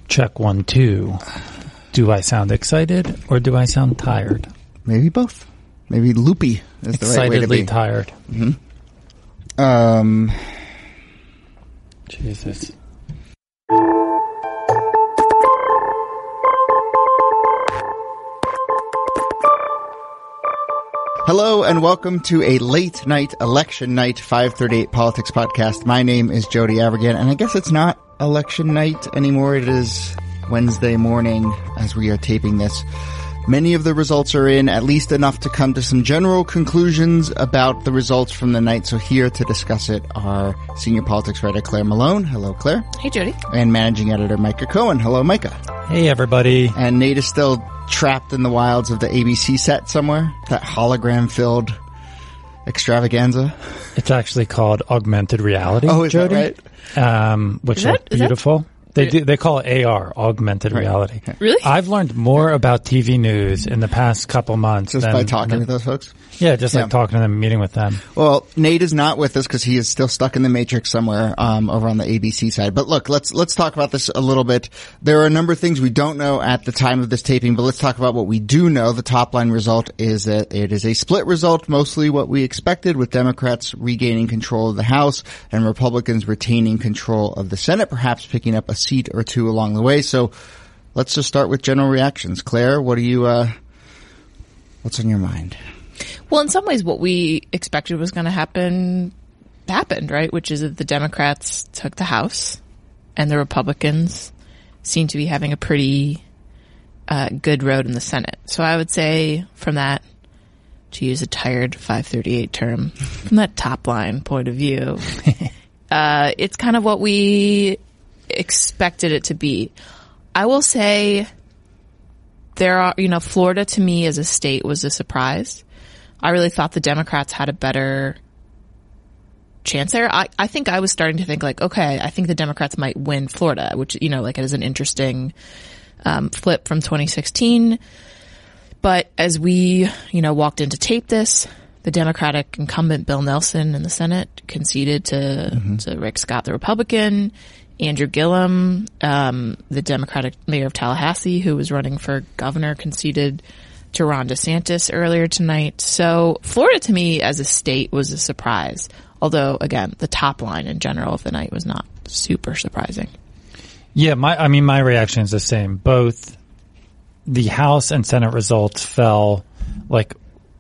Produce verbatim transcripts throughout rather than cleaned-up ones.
Check one, two. Do I sound excited or do I sound tired? Maybe both. Maybe loopy is the right way to be. Excitedly tired. Mm-hmm. Um, Jesus. Hello and welcome to a late night election night five thirty-eight Politics podcast. My name is Jody Avirgan, and I guess it's not election night anymore. It is Wednesday morning as we are taping this. Many of the results are in, at least enough to come to some general conclusions about the results from the night. So here to discuss it are senior politics writer Claire Malone. Hello, Claire. Hey, Jody. And managing editor Micah Cohen. Hello, Micah. Hey, everybody. And Nate is still trapped in the wilds of the A B C set somewhere. That hologram-filled extravaganza. It's actually called augmented reality, Oh, is Jody, that right? Um, which Is is that- is beautiful. They do, they call it A R, augmented Right. reality. Really? I've learned more about T V news in the past couple months. Just than, by talking than, with those folks? Yeah, just Yeah. like talking to them, meeting with them. Well, Nate is not with us because he is still stuck in the Matrix somewhere um, over on the A B C side. But look, let's let's talk about this a little bit. There are a number of things we don't know at the time of this taping, but let's talk about what we do know. The top line result is that it is a split result, mostly what we expected, with Democrats regaining control of the House and Republicans retaining control of the Senate, perhaps picking up a seat or two along the way. So let's just start with general reactions. Claire, what do you uh, what's on your mind? Well, in some ways, what we expected was going to happen happened, right? Which is that the Democrats took the House and the Republicans seem to be having a pretty uh, good road in the Senate. So I would say from that, to use a tired five thirty-eight term, from that top line point of view, uh, it's kind of what we expected it to be. I will say there are, you know, Florida to me as a state was a surprise. I really thought the Democrats had a better chance there. I, I think I was starting to think like, okay, I think the Democrats might win Florida, which, you know, like it is an interesting um, flip from twenty sixteen. But as we, you know, walked in to tape this, the Democratic incumbent Bill Nelson in the Senate conceded to, mm-hmm. to Rick Scott, the Republican. Andrew Gillum, um, the Democratic mayor of Tallahassee, who was running for governor, conceded to Ron DeSantis earlier tonight. So Florida, to me, as a state, was a surprise. Although, again, the top line in general of the night was not super surprising. Yeah, my I mean, my reaction is the same. Both the House and Senate results fell like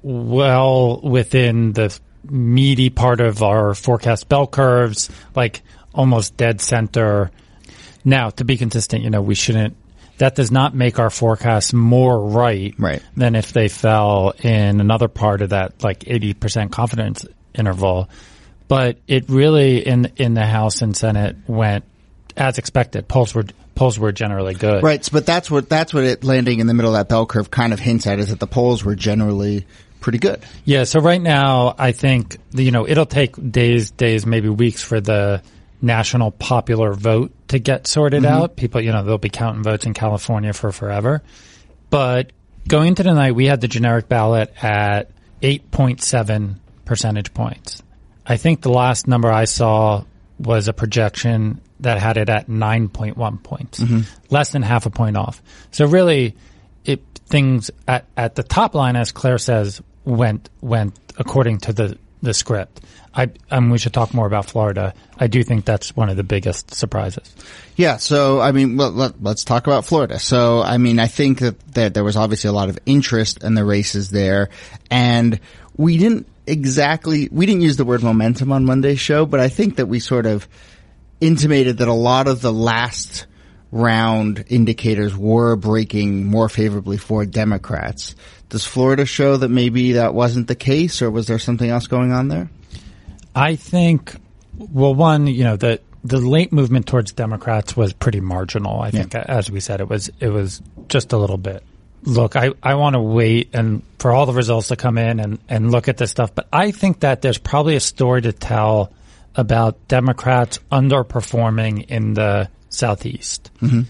well within the meaty part of our forecast bell curves, like almost dead center. Now, to be consistent, you know, we shouldn't, that does not make our forecasts more right, right than if they fell in another part of that, like eighty percent confidence interval. But it really, in in the House and Senate, went as expected. Polls were polls were generally good. Right, but that's what that's what it landing in the middle of that bell curve kind of hints at, is that the polls were generally pretty good. Yeah, so right now, I think, you know, it'll take days, days, maybe weeks for the national popular vote to get sorted mm-hmm. out. People, you know, they'll be counting votes in California for forever. But going into the night, we had the generic ballot at eight point seven percentage points. I think the last number I saw was a projection that had it at nine point one points, mm-hmm. less than half a point off. So really, it things at, at the top line, as Claire says, went went according to the, the script. I, um, we should talk more about Florida. I do think that's one of the biggest surprises. Yeah. So, I mean, let, let, let's talk about Florida. So, I mean, I think that, that there was obviously a lot of interest in the races there, and we didn't exactly, we didn't use the word momentum on Monday's show, but I think that we sort of intimated that a lot of the last round indicators were breaking more favorably for Democrats. Does Florida show that maybe that wasn't the case, or was there something else going on there? I think, well, one, you know, the the late movement towards Democrats was pretty marginal. I think, yeah. as we said, it was it was just a little bit. Look, I, I want to wait and for all the results to come in and, and look at this stuff. But I think that there's probably a story to tell about Democrats underperforming in the Southeast. Mm-hmm.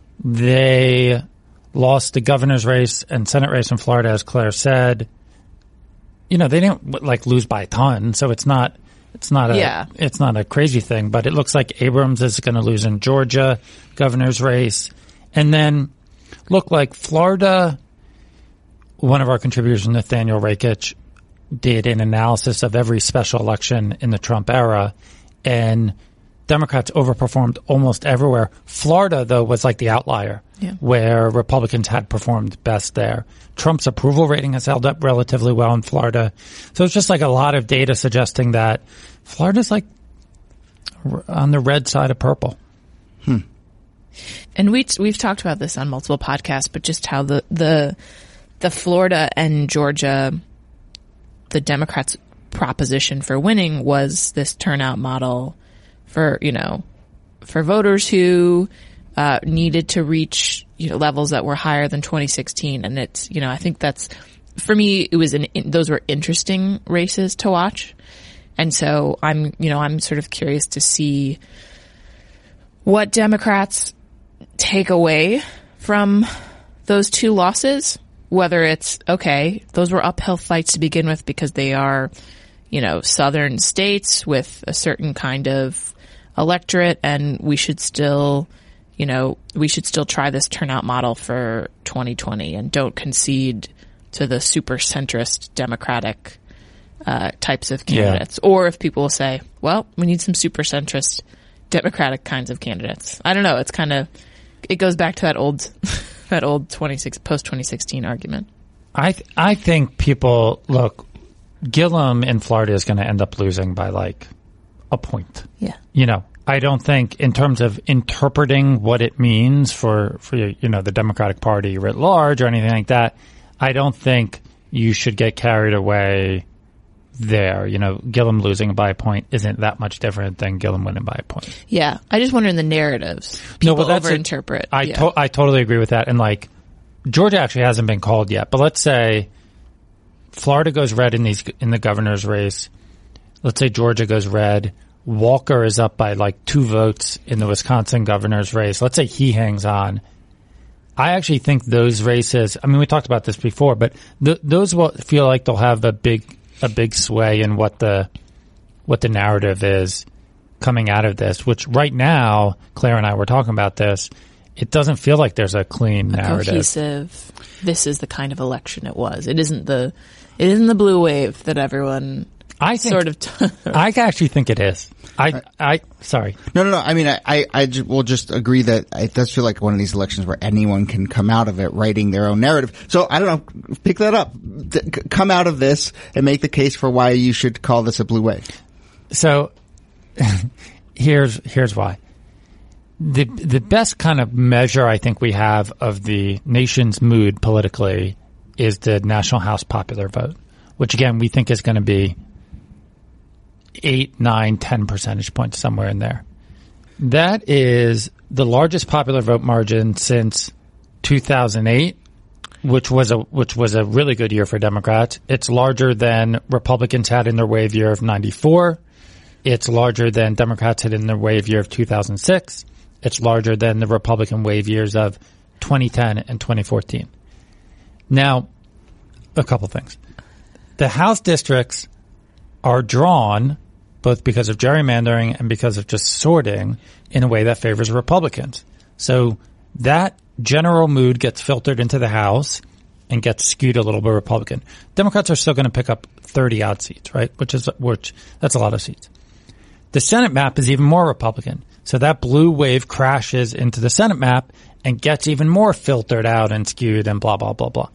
They lost the governor's race and Senate race in Florida, as Claire said. You know, they didn't like lose by a ton, so it's not it's not a yeah. it's not a crazy thing. But it looks like Abrams is going to lose in Georgia governor's race, And then, look, like Florida, one of our contributors, Nathaniel Rakich, did an analysis of every special election in the Trump era, and Democrats overperformed almost everywhere. Florida, though, was like the outlier, yeah. where Republicans had performed best there. Trump's approval rating has held up relatively well in Florida. So it's just like a lot of data suggesting that Florida's like on the red side of purple. Hmm. And we we've talked about this on multiple podcasts, but just how the the the Florida and Georgia, the Democrats' proposition for winning was this turnout model for, you know, for voters who uh, needed to reach, you know, levels that were higher than twenty sixteen. And it's, you know, I think that's, for me, it was an, those were interesting races to watch. And so I'm, you know, I'm sort of curious to see what Democrats take away from those two losses, whether it's, okay, those were uphill fights to begin with because they are, you know, southern states with a certain kind of electorate, and we should still, you know, we should still try this turnout model for twenty twenty and don't concede to the super centrist Democratic uh, types of candidates. Yeah. Or if people will say, well, we need some super centrist Democratic kinds of candidates. I don't know. It's kind of, it goes back to that old, that old twenty-six post twenty sixteen argument. I th- I think people look. Gillum in Florida is going to end up losing by like a point. Yeah. You know, I don't think in terms of interpreting what it means for, for, you know, the Democratic Party writ large or anything like that, I don't think you should get carried away there. You know, Gillum losing by a point isn't that much different than Gillum winning by a point. Yeah. I just wonder in the narratives, people no, well, that's overinterpret. A, I, yeah. to- I totally agree with that. And like, Georgia actually hasn't been called yet, but let's say Florida goes red in these in the governor's race. Let's say Georgia goes red. Walker is up by like two votes in the Wisconsin governor's race. Let's say he hangs on. I actually think those races, I mean, we talked about this before, but th- those will feel like they'll have a big, a big sway in what the, what the narrative is coming out of this, which right now, Claire and I were talking about this. It doesn't feel like there's a clean a narrative. Cohesive. This is the kind of election it was. It isn't the, it isn't the blue wave that everyone I think, sort of. T- I actually think it is. I, I, sorry. No, no, no. I mean, I, I, I j- will just agree that it does feel like one of these elections where anyone can come out of it writing their own narrative. So I don't know. Pick that up. D- come out of this and make the case for why you should call this a blue wave. So here's, here's why. The the best kind of measure I think we have of the nation's mood politically is the National House popular vote, which again we think is going to be eight, nine, ten percentage points somewhere in there. That is the largest popular vote margin since two thousand eight, which was a which was a really good year for Democrats. It's larger than Republicans had in their wave year of ninety-four. It's larger than Democrats had in their wave year of two thousand six. It's larger than the Republican wave years of twenty ten and twenty fourteen. Now, a couple things. The House districts are drawn both because of gerrymandering and because of just sorting in a way that favors Republicans. So that general mood gets filtered into the House and gets skewed a little bit Republican. Democrats are still going to pick up thirty odd seats, right? Which is, which, that's a lot of seats. The Senate map is even more Republican. So that blue wave crashes into the Senate map and gets even more filtered out and skewed and blah, blah, blah, blah.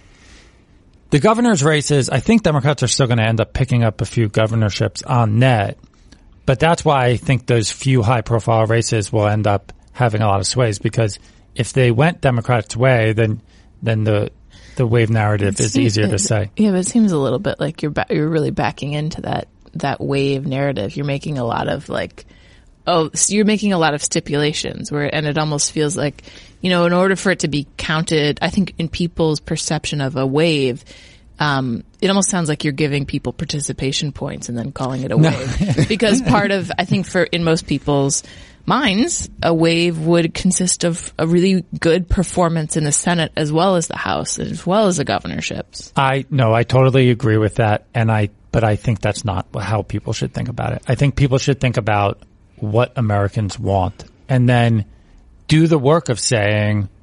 The governor's races, I think Democrats are still going to end up picking up a few governorships on net. But that's why I think those few high-profile races will end up having a lot of sways, because if they went Democrats' way, then then the the wave narrative is easier to say. Yeah, but it seems a little bit like you're ba- you're really backing into that that wave narrative. You're making a lot of like, oh, so you're making a lot of stipulations where, and it almost feels like, you know, in order for it to be counted, I think in people's perception of a wave, um, it almost sounds like you're giving people participation points and then calling it a no. wave. Because part of, I think for, in most people's minds, a wave would consist of a really good performance in the Senate as well as the House, as well as the governorships. I, no, I totally agree with that. And I, but I think that's not how people should think about it. I think people should think about what Americans want and then do the work of saying,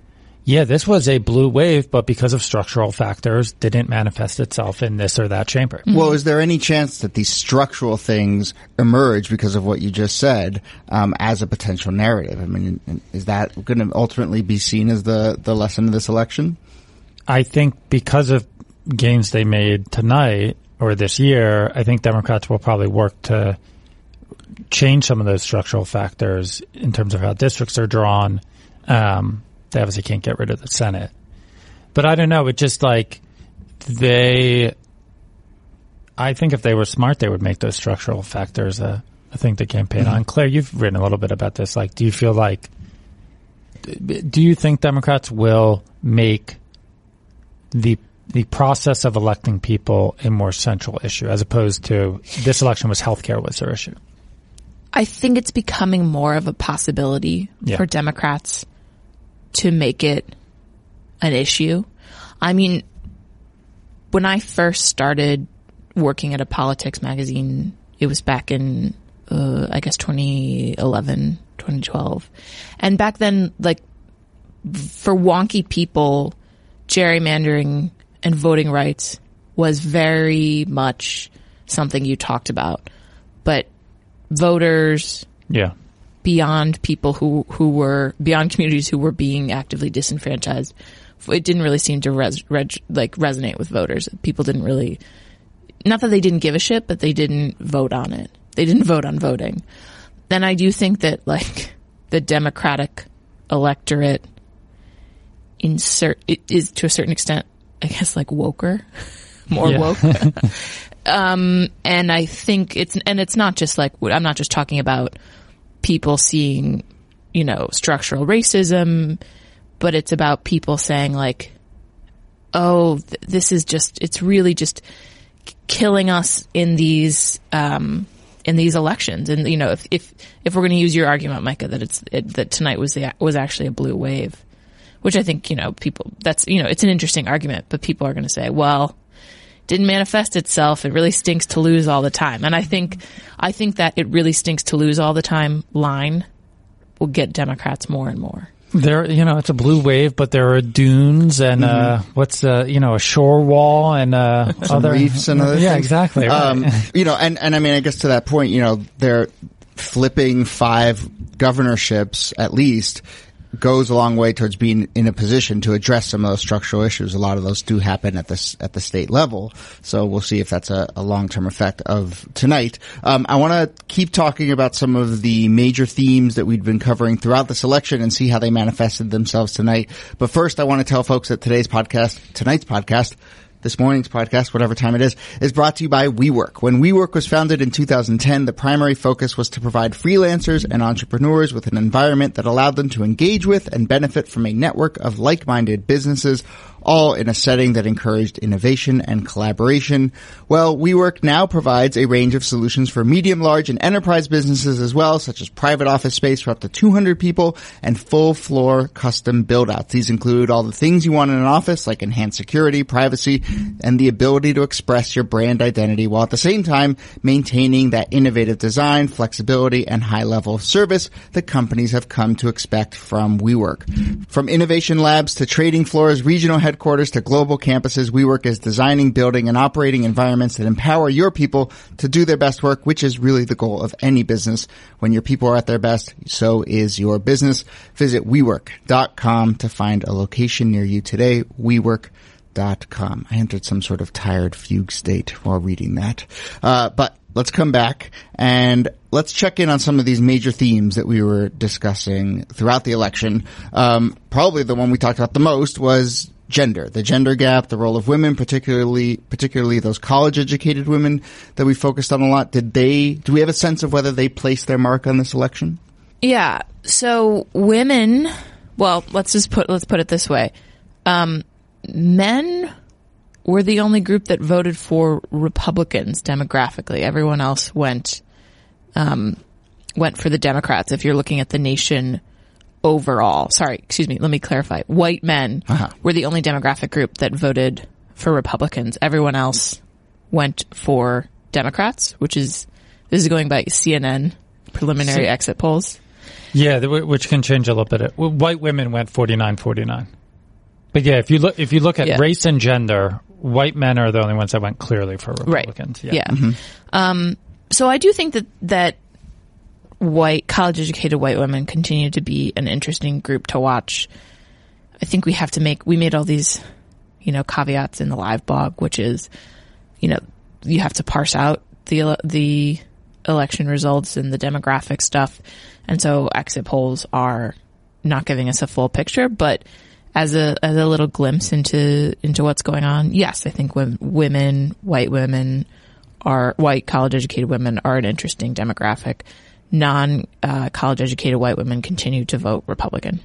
Yeah, this was a blue wave, but because of structural factors, didn't manifest itself in this or that chamber. Mm-hmm. Well, is there any chance that these structural things emerge because of what you just said um, as a potential narrative? I mean, is that going to ultimately be seen as the, the lesson of this election? I think because of gains they made tonight or this year, I think Democrats will probably work to change some of those structural factors in terms of how districts are drawn. Um, they obviously can't get rid of the Senate. But I don't know. It just like they, I think if they were smart, they would make those structural factors a, a thing to campaign mm-hmm. on. Claire, you've written a little bit about this. Like, do you feel like, do you think Democrats will make the the process of electing people a more central issue as opposed to this election was healthcare was their issue? I think it's becoming more of a possibility yeah. for Democrats to make it an issue. I mean, when I first started working at a politics magazine, it was back in, uh, I guess, twenty eleven, twenty twelve. And back then, like, for wonky people, gerrymandering and voting rights was very much something you talked about. But voters, yeah, beyond people who, who were, beyond communities who were being actively disenfranchised, it didn't really seem to res, reg, like resonate with voters. People didn't really, not that they didn't give a shit, but they didn't vote on it. They didn't vote on voting. Then I do think that, like, the Democratic electorate insert it is to a certain extent, I guess, like woker, more yeah. woke. um, and I think it's, and it's not just like, I'm not just talking about people seeing, you know, structural racism, but it's about people saying like, oh, th- this is just, it's really just killing us in these, um, in these elections. And, you know, if, if, if we're going to use your argument, Micah, that it's, it, that tonight was the, was actually a blue wave, which I think, you know, people, that's, you know, it's an interesting argument, but people are going to say, well, didn't manifest itself. It really stinks to lose all the time. And I think, I think that it really stinks to lose all the time line will get Democrats more and more. There, you know, it's a blue wave, but there are dunes and, mm-hmm. uh, what's, uh, you know, a shore wall and, uh, Some other reefs and other yeah, things. exactly. Right. Um, you know, and, and I mean, I guess to that point, you know, they're flipping five governorships at least goes a long way towards being in a position to address some of those structural issues. A lot of those do happen at this, at the state level. So we'll see if that's a, a long-term effect of tonight. Um, I want to keep talking about some of the major themes that we've been covering throughout this election and see how they manifested themselves tonight. But first, I want to tell folks that today's podcast, tonight's podcast, this morning's podcast, whatever time it is, is brought to you by WeWork. When WeWork was founded in two thousand ten, the primary focus was to provide freelancers and entrepreneurs with an environment that allowed them to engage with and benefit from a network of like-minded businesses, all in a setting that encouraged innovation and collaboration. Well, WeWork now provides a range of solutions for medium, large, and enterprise businesses as well, such as private office space for up to two hundred people and full-floor custom build-outs. These include all the things you want in an office, like enhanced security, privacy, and the ability to express your brand identity while at the same time maintaining that innovative design, flexibility, and high level of service that companies have come to expect from WeWork. From innovation labs to trading floors, regional headquarters to global campuses, WeWork is designing, building, and operating environments that empower your people to do their best work, which is really the goal of any business. When your people are at their best, so is your business. Visit WeWork dot com to find a location near you today. WeWork dot com. I entered some sort of tired fugue state while reading that. Uh, but let's come back and let's check in on some of these major themes that we were discussing throughout the election. Um, probably the one we talked about the most was gender, the gender gap, the role of women, particularly, particularly those college-educated women that we focused on a lot. Did they, do we have a sense of whether they placed their mark on this election? Yeah. So women, well, let's just put, let's put it this way. Um, men were the only group that voted for Republicans demographically. Everyone else went, um, went for the Democrats. If you're looking at the nation overall, sorry, excuse me, let me clarify. White men uh-huh. were the only demographic group that voted for Republicans. Everyone else went for Democrats, which is, this is going by C N N preliminary so, exit polls. Yeah, which can change a little bit. White women went forty-nine forty-nine. But yeah, if you look if you look at Yeah. race and gender, white men are the only ones that went clearly for Right. Republicans. Yeah. Um, so I do think that that white college educated white women continue to be an interesting group to watch. I think we have to make we made all these, you know, caveats in the live blog, which is, you know, you have to parse out the ele- the election results and the demographic stuff, and so exit polls are not giving us a full picture, but as a as a little glimpse into into what's going on, yes, I think when women, white women, are white college educated women are an interesting demographic. Non uh, college educated white women continue to vote Republican.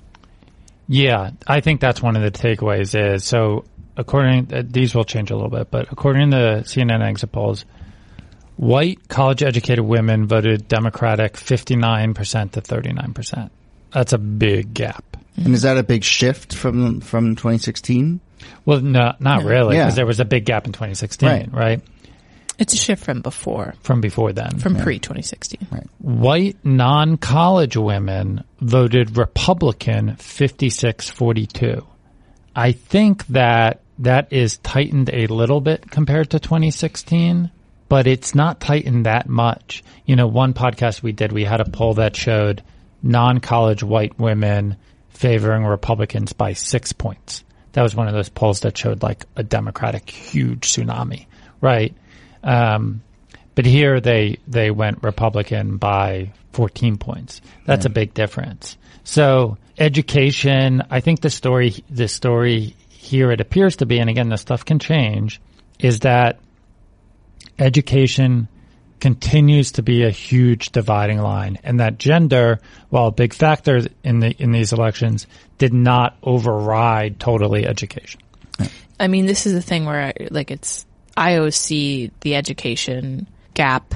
Yeah, I think that's one of the takeaways is, so according, uh, these will change a little bit, but according to C N N exit polls, white college-educated women voted Democratic fifty-nine percent to thirty-nine percent. That's a big gap. And is that a big shift from from twenty sixteen? Well, no, not really, Yeah. because there was a big gap in twenty sixteen, Right. right? It's a shift from before, From before then. from pre twenty sixteen. Right. White non-college women voted Republican fifty-six forty-two. I think that that is tightened a little bit compared to twenty sixteen, but it's not tightened that much. You know, one podcast we did, we had a poll that showed non-college white women favoring Republicans by six points. That was one of those polls that showed like a Democratic huge tsunami, right? Um, but here they, they went Republican by fourteen points. That's Yeah. a big difference. So education, I think the story, the story here it appears to be, and again, this stuff can change, is that education continues to be a huge dividing line, and that gender, while a big factor in the, in these elections, did not override totally education. I mean, this is the thing where, I, like, it's, I always see the education gap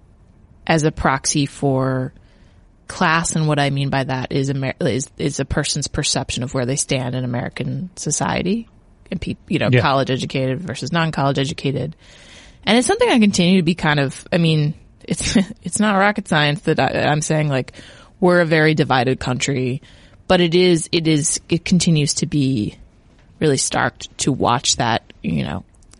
as a proxy for class, and what I mean by that is Amer- is, is a person's perception of where they stand in American society, and pe- you know, Yeah. college educated versus non-college educated. And it's something I continue to be kind of, I mean, it's, it's not rocket science that I, I'm saying, like, we're a very divided country, but it is, it is, it continues to be really stark to watch that, you know,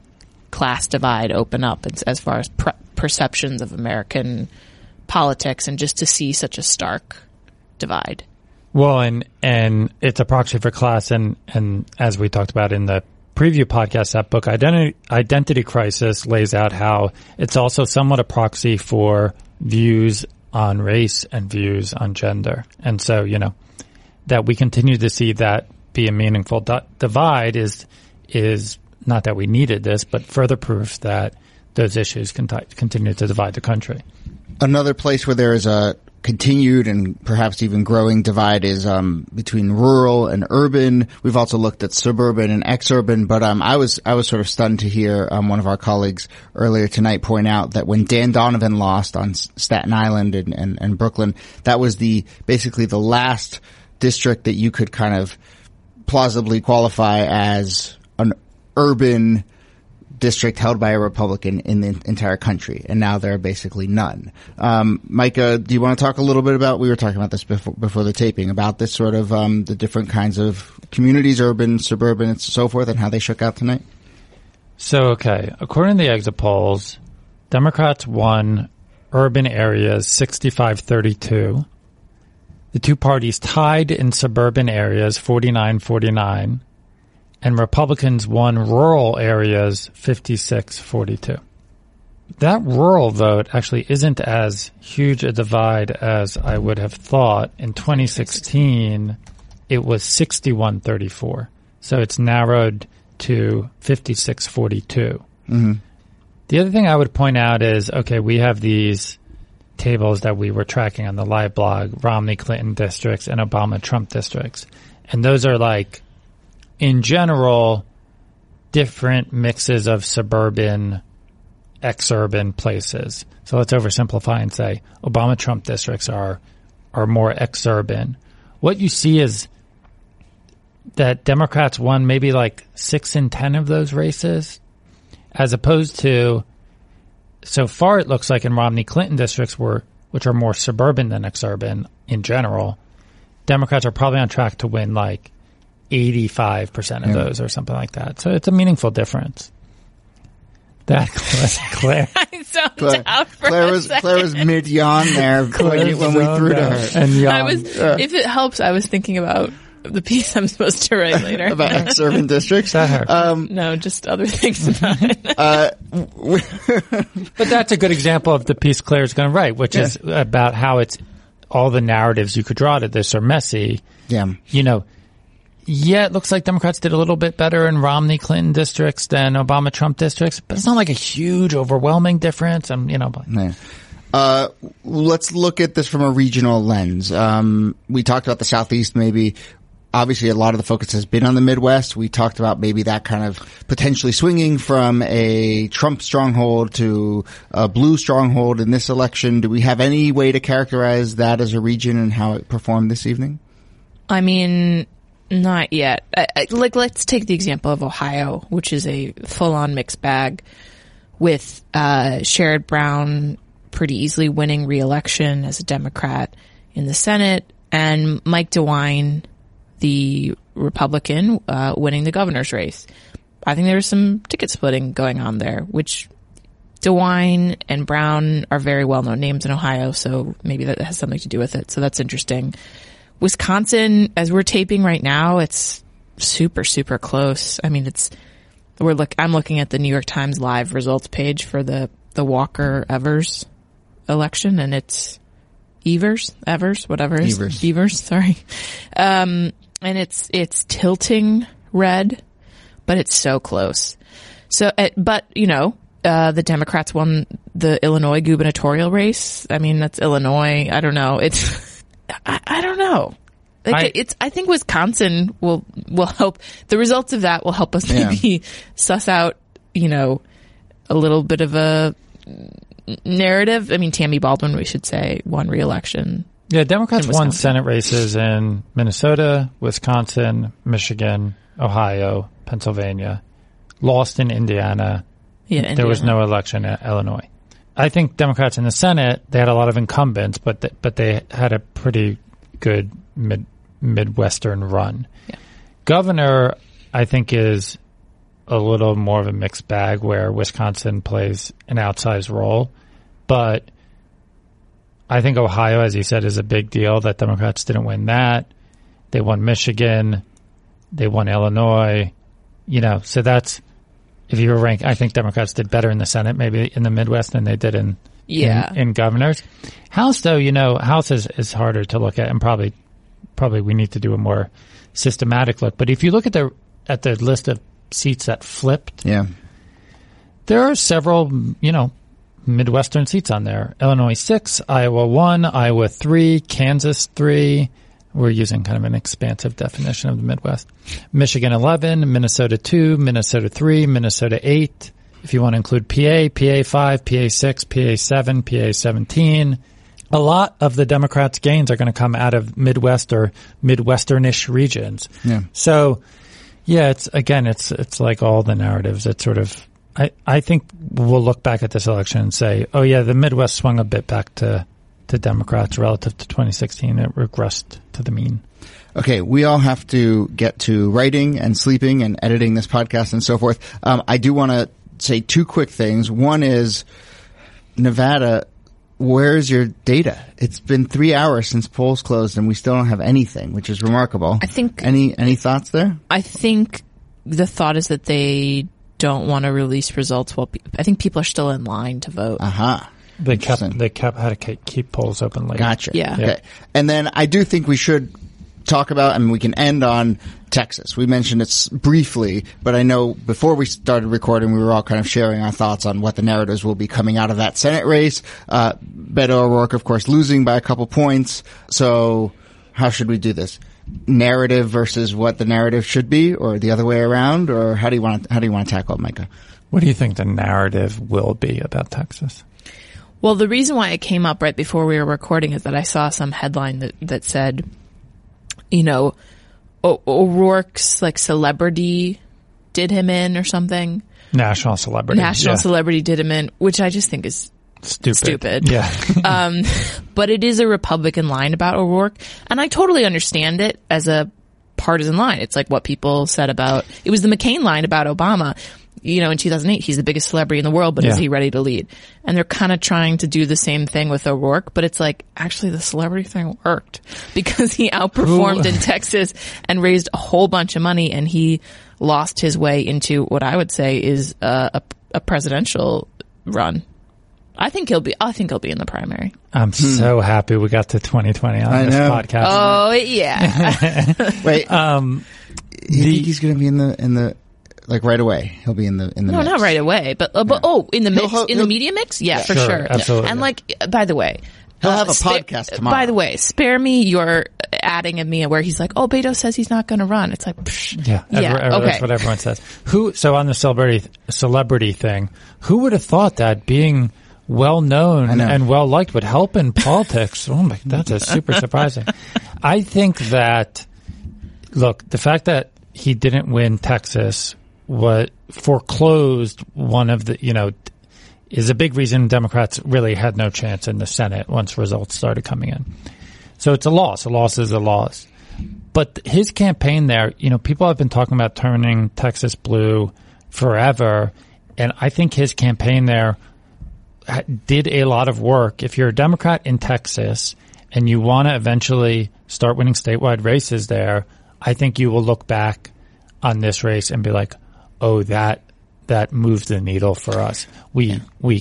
class divide open up as, as far as pre- perceptions of American politics, and just to see such a stark divide. Well, and and it's a proxy for class, and and as we talked about in the preview podcast, that book Identity Identity Crisis lays out how it's also somewhat a proxy for views on race and views on gender, and so you know that we continue to see that be a meaningful di- divide is is not that we needed this, but further proof that those issues conti- continue to divide the country. Another place where there is a continued and perhaps even growing divide is um, between rural and urban. We've also looked at suburban and exurban, but um, I was I was sort of stunned to hear um, one of our colleagues earlier tonight point out that when Dan Donovan lost on Staten Island and, and, and Brooklyn, that was the basically the last district that you could kind of plausibly qualify as an urban district held by a Republican in the entire country, and now there are basically none. Um, Micah, do you want to talk a little bit about, we were talking about this before, before the taping, about this sort of, um, the different kinds of communities, urban, suburban, and so forth, and how they shook out tonight? So, okay, according to the exit polls, Democrats won urban areas sixty-five thirty-two. The two parties tied in suburban areas forty-nine forty-nine. And Republicans won rural areas fifty-six forty-two. That rural vote actually isn't as huge a divide as I would have thought. In twenty sixteen, it was sixty-one thirty-four. So it's narrowed to fifty-six forty-two. Mm-hmm. The other thing I would point out is, okay, we have these tables that we were tracking on the live blog, Romney-Clinton districts and Obama-Trump districts. And those are like, in general, different mixes of suburban, exurban places. So let's oversimplify and say Obama-Trump districts are are more exurban. What you see is that Democrats won maybe like six in ten of those races, as opposed to, so far it looks like in Romney-Clinton districts, were, which are more suburban than exurban in general, Democrats are probably on track to win like eighty-five percent of Yeah. those or something like that. So it's a meaningful difference. That Claire. I zoned Claire, out for Claire a was second. Claire was mid yawn there when, you, when we threw to her And I yawned. was, if it helps, I was thinking about the piece I'm supposed to write later. about ex-urban districts. That hurt. Um, No, just other things about it. uh, But that's a good example of the piece Claire's going to write, which Yeah. is about how it's all the narratives you could draw to this are messy. yeah. You know, yeah, it looks like Democrats did a little bit better in Romney Clinton districts than Obama Trump districts, but it's not like a huge, overwhelming difference. And you know, but Yeah. Uh, let's look at this from a regional lens. Um, we talked about the Southeast maybe. Obviously, a lot of the focus has been on the Midwest. We talked about maybe that kind of potentially swinging from a Trump stronghold to a blue stronghold in this election. Do we have any way to characterize that as a region and how it performed this evening? I mean, not yet. I, I, like, let's take the example of Ohio, which is a full-on mixed bag with uh, Sherrod Brown pretty easily winning re-election as a Democrat in the Senate, and Mike DeWine, the Republican, uh, winning the governor's race. I think there was some ticket splitting going on there, which DeWine and Brown are very well-known names in Ohio, so maybe that has something to do with it. So that's interesting. Wisconsin, as we're taping right now, it's super, super close. I mean, it's, we're look, I'm looking at the New York Times live results page for the, the Walker Evers election, and it's Evers, Evers, whatever it is. Evers. Evers, sorry. Um, and it's, it's tilting red, but it's so close. So, uh, but, you know, uh, the Democrats won the Illinois gubernatorial race. I mean, that's Illinois. I don't know. It's, I, I don't know. Like I- it's, I think Wisconsin will, will help. The results of that will help us Yeah. maybe suss out, you know, a little bit of a narrative. I mean, Tammy Baldwin, we should say, won re-election. yeah, Democrats In won Wisconsin. Senate races in Minnesota, Wisconsin, Michigan, Ohio, Pennsylvania, lost in Indiana. Yeah, There was Indiana. no election in Illinois. I think Democrats in the Senate, they had a lot of incumbents, but th- but they had a pretty good mid Midwestern run. Yeah. Governor, I think, is a little more of a mixed bag where Wisconsin plays an outsized role. But I think Ohio, as you said, is a big deal that Democrats didn't win that. They won Michigan. They won Illinois. You know, so that's, if you were rank, I think Democrats did better in the Senate, maybe in the Midwest, than they did in Yeah. in, in governors. House, though, you know, House is, is harder to look at, and probably probably we need to do a more systematic look. But if you look at the at the list of seats that flipped, Yeah. there are several, you know, Midwestern seats on there. Illinois six, Iowa one, Iowa three, Kansas three. We're using kind of an expansive definition of the Midwest. Michigan eleven, Minnesota two, Minnesota three, Minnesota eight. If you want to include P A, P A five, P A six, P A seven, P A seventeen. A lot of the Democrats' gains are going to come out of Midwest or Midwesternish regions. Yeah. So, yeah, it's, again, it's, it's like all the narratives. It's sort of, I, I think we'll look back at this election and say, oh yeah, the Midwest swung a bit back to, to Democrats relative to twenty sixteen. It regressed to the mean. Okay, we all have to get to writing and sleeping and editing this podcast and so forth. Um, I do want to say two quick things. One is Nevada. Where's your data? It's been three hours since polls closed and we still don't have anything, which is remarkable. I think- any any thoughts there? I think the thought is that they don't want to release results while pe- I think people are still in line to vote. Aha. They kept, Interesting. they kept, had to keep, keep polls open late. Gotcha. Yeah. Okay. And then I do think we should talk about, I mean, we can end on Texas. We mentioned it briefly, but I know before we started recording, we were all kind of sharing our thoughts on what the narratives will be coming out of that Senate race. Uh, Beto O'Rourke, of course, losing by a couple points. So how should we do this? Narrative versus what the narrative should be, or the other way around, or how do you want to, how do you want to tackle it, Micah? What do you think the narrative will be about Texas? Well, the reason why it came up right before we were recording is that I saw some headline that, that said, you know, o- O'Rourke's like celebrity did him in or something. National celebrity. National yeah. celebrity did him in, which I just think is Stupid. stupid. Yeah. Um, but it is a Republican line about O'Rourke, and I totally understand it as a partisan line. It's like what people said about, it was the McCain line about Obama. You know, in two thousand eight, he's the biggest celebrity in the world, but yeah. is he ready to lead? And they're kind of trying to do the same thing with O'Rourke, but it's like, actually the celebrity thing worked because he outperformed Ooh. in Texas and raised a whole bunch of money, and he lost his way into what I would say is a, a, a presidential run. I think he'll be, I think he'll be in the primary. I'm hmm. so happy we got to twenty twenty on I this know. podcast. Oh, yeah. Wait, um, you the, think he's going to be in the, in the, like right away? He'll be in the, in the No, mix. not right away, but, uh, but, yeah. oh, in the mix, He'll, in the media mix? Yeah, yeah. for sure. sure. Absolutely. And like, by the way, he'll uh, have a spa- podcast tomorrow. By the way, spare me your adding of me where he's like, oh, Beto says he's not going to run. It's like, psh. yeah, yeah, every, okay. That's what everyone says. Who, so on the celebrity, celebrity thing, who would have thought that being well known and well liked would help in politics? Oh my, that's a super surprising. I think that, look, the fact that he didn't win Texas, what foreclosed one of the, you know, is a big reason Democrats really had no chance in the Senate once results started coming in. So it's a loss. A loss is a loss. But his campaign there, you know, people have been talking about turning Texas blue forever. And I think his campaign there did a lot of work. If you're a Democrat in Texas and you want to eventually start winning statewide races there, I think you will look back on this race and be like, oh, that that moved the needle for us. We yeah. we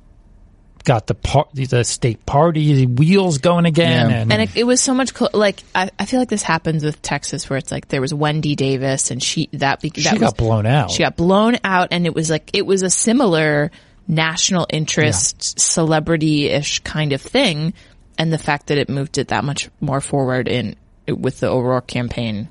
got the par- the state party wheels going again, yeah. and, and it, it was so much clo- like I, I feel like this happens with Texas, where it's like there was Wendy Davis, and she that, be- that she was, got blown out. She got blown out, and it was like it was a similar national interest, yeah. celebrity-ish kind of thing, and the fact that it moved it that much more forward in with the O'Rourke campaign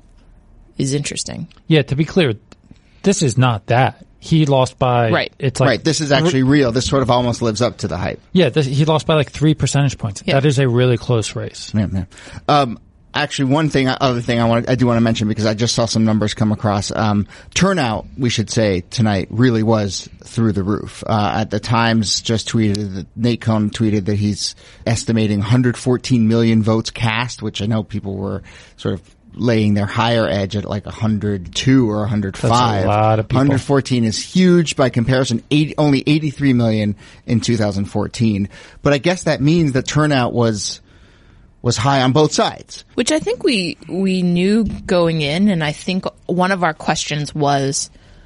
is interesting. Yeah, to be clear, this is not that. He lost by right. It's like right. This is actually real. This sort of almost lives up to the hype. Yeah, this, he lost by like three percentage points. Yeah. That is a really close race. Yeah, yeah. Um, actually, one thing, other thing I want, I do want to mention because I just saw some numbers come across. Um, turnout, we should say tonight, really was through the roof. Uh, at the Times just tweeted that Nate Cohn tweeted that he's estimating one hundred fourteen million votes cast, which I know people were sort of laying their higher edge at like one hundred two or one hundred five. That's a lot of people. one hundred fourteen is huge by comparison. eighty, only eighty-three million in two thousand fourteen. But I guess that means that turnout was was high on both sides. Which I think we we knew going in, and I think one of our questions was,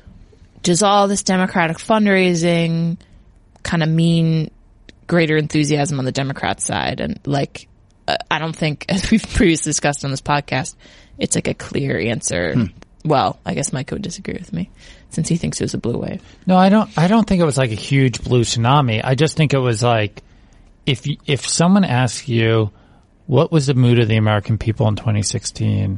does all this Democratic fundraising kind of mean greater enthusiasm on the Democrat side? And like, I don't think, as we've previously discussed on this podcast, it's like a clear answer. Hmm. Well, I guess Mike would disagree with me since he thinks it was a blue wave. No, I don't, I don't think it was like a huge blue tsunami. I just think it was like, if, if someone asks you, what was the mood of the American people in twenty sixteen?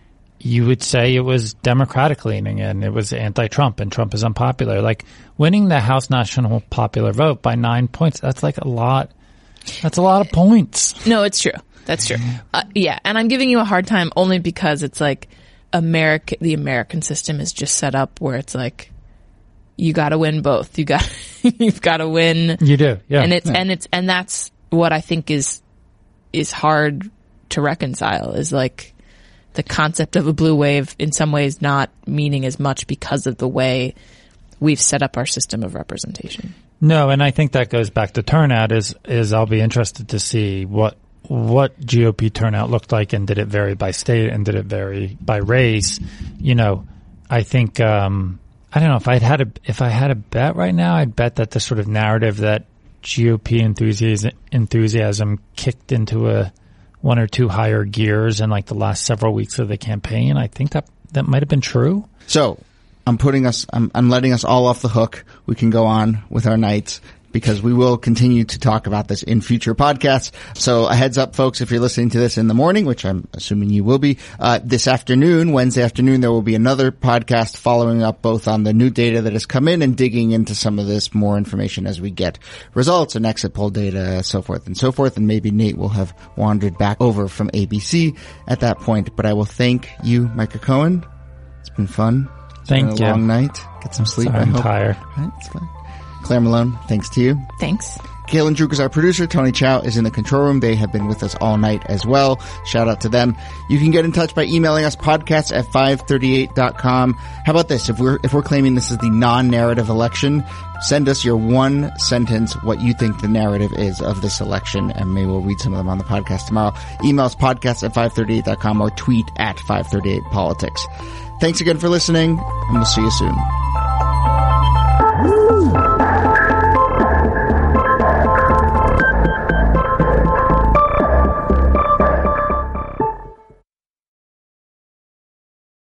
You would say it was Democratic leaning and it was anti-Trump and Trump is unpopular. Like winning the House National Popular Vote by nine points, that's like a lot. That's a lot of points. No, it's true. That's true. Uh, yeah. And I'm giving you a hard time only because it's like America, the American system is just set up where it's like, you gotta win both. You got, you've gotta win. You do. Yeah. And it's, yeah. and it's, and that's what I think is, is hard to reconcile is like the concept of a blue wave in some ways not meaning as much because of the way we've set up our system of representation. No, and I think that goes back to turnout is, is I'll be interested to see what, what G O P turnout looked like and did it vary by state and did it vary by race? You know, I think, um, I don't know if I'd had a, if I had a bet right now, I'd bet that the sort of narrative that G O P enthusiasm, enthusiasm kicked into a one or two higher gears in like the last several weeks of the campaign. I think that that might have been true. So I'm putting us, I'm, I'm letting us all off the hook. We can go on with our nights because we will continue to talk about this in future podcasts. So a heads up, folks, if you're listening to this in the morning, which I'm assuming you will be, uh, this afternoon, Wednesday afternoon, there will be another podcast following up both on the new data that has come in and digging into some of this more information as we get results and exit poll data, so forth and so forth. And maybe Nate will have wandered back over from A B C at that point. But I will thank you, Micah Cohen. It's been fun. It's Thank been a you. long night. Get some sleep. Sorry, I I'm hope. tired. All right, it's fine. Claire Malone, thanks to you. Thanks. Galen Druk is our producer. Tony Chow is in the control room. They have been with us all night as well. Shout out to them. You can get in touch by emailing us podcasts at five thirty-eight dot com. How about this? If we're, if we're claiming this is the non-narrative election, send us your one sentence, what you think the narrative is of this election, and maybe we'll read some of them on the podcast tomorrow. Email us podcasts at five thirty-eight dot com or tweet at five thirty-eight politics. Thanks again for listening, and we'll see you soon.